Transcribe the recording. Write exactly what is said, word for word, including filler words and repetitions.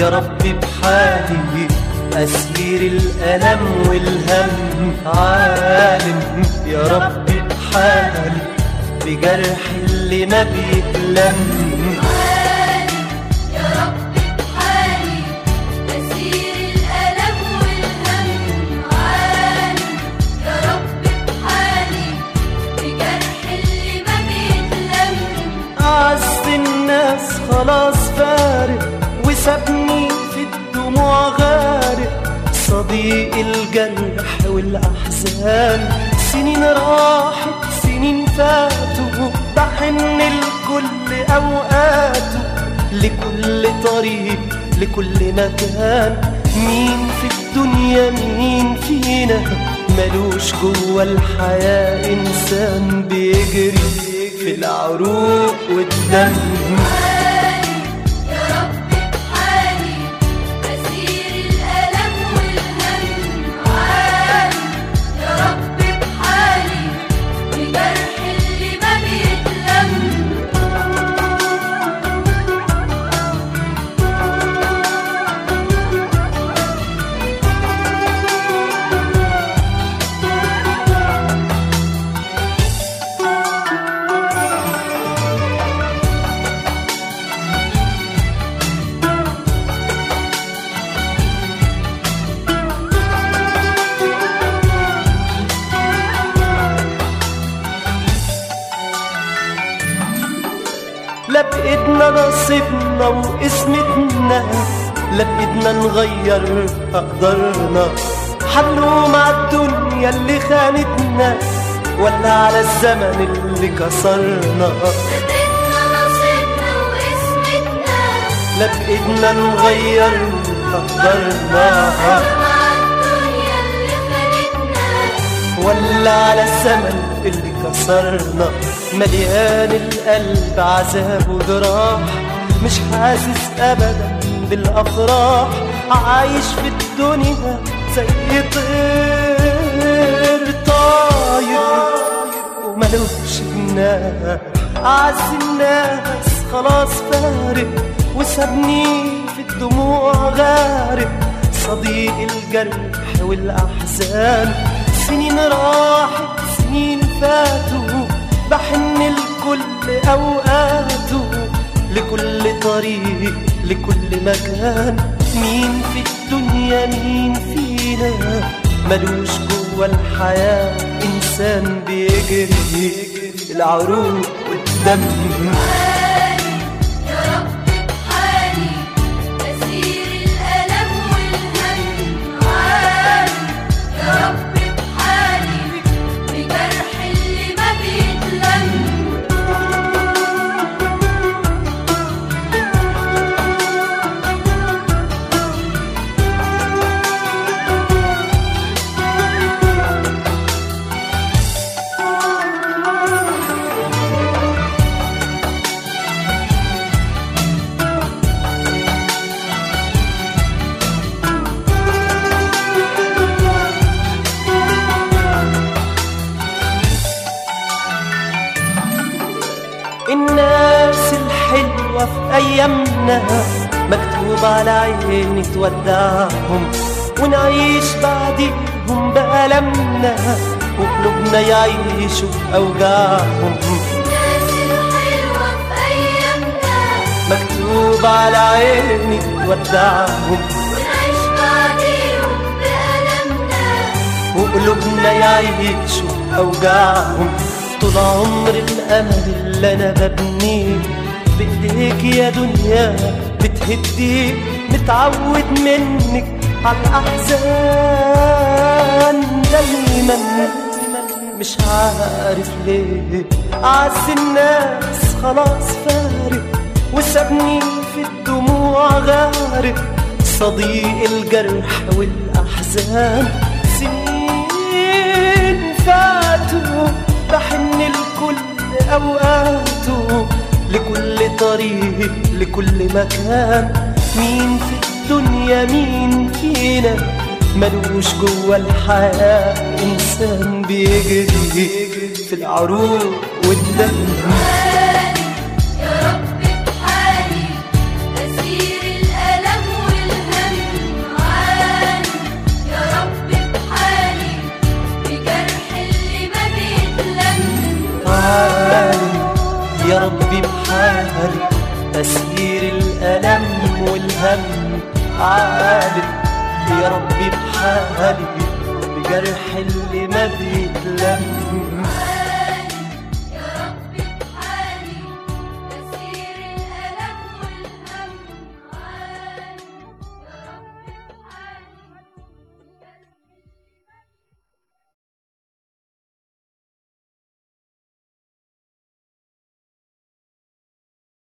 يا ربي بحالي، أسير الألم والهم عالم يا ربي بحالي، بجرح اللي ما بيتلم عالم يا ربي بحالي، أسير الألم والهم عالم يا ربي بحالي، بجرح اللي ما بيتلم. أعز الناس خلاص فارق وسابني في الدموع غارق، صديق الجرح والأحزان، سنين راحت سنين فاتوا، بحن لكل أوقاته، لكل طريق لكل مكان. مين في الدنيا مين فينا ملوش جوا الحياة إنسان بيجري في العروق والدم. لا بإيدنا نصيبنا وقسمتنا، لا بإيدنا نغير أقدارنا، حنلوم على الدنيا اللي خانتنا ولا على الزمن اللي كسرنا. لا بإيدنا نصيبنا وقسمتنا، لا بإيدنا نغير أقدارنا ولا على الزمن اللي كسرنا. مليان القلب عذاب وجراح، مش حاسس ابدا بالافراح، عايش في الدنيا زي طير طاير وملوش جناح. اعز الناس خلاص فارق وسابني في الدموع غارق، صديق الجرح والاحزان، سنين راحت سنين فاتوا، بحن لكل أوقاته، لكل طريق لكل مكان. مين في الدنيا مين فينا ملوش جوا الحياة إنسان بيجري العروق والدم. الناس الحلوة في أيامنا مكتوب على عيني تودعهم، ونعيش بعديهم بألمنا وقلوبنا يعيشوا بأوجاعهم. الناس الحلوة في أيامنا مكتوب على عيني تودعهم، ونعيش بعديهم بألمنا وقلوبنا يعيشوا بأوجاعهم. طول عمر الأمل اللي أنا ببنيه بإيديك يا دنيا بتهديه، متعود منك على الأحزان دايما، مش عارف ليه. أعز الناس خلاص فارق وسابني في الدموع غارق، صديق الجرح والأحزان، سنين فاتوا، بحن لكل أوقاته، لكل طريق لكل مكان. مين في الدنيا مين فينا ملوش جوا الحياة إنسان بيجري في العروق والدم. يا رب بحالي، أسير الألم همي عالم يا ربي بحالي بجرح اللي ما بيتلم.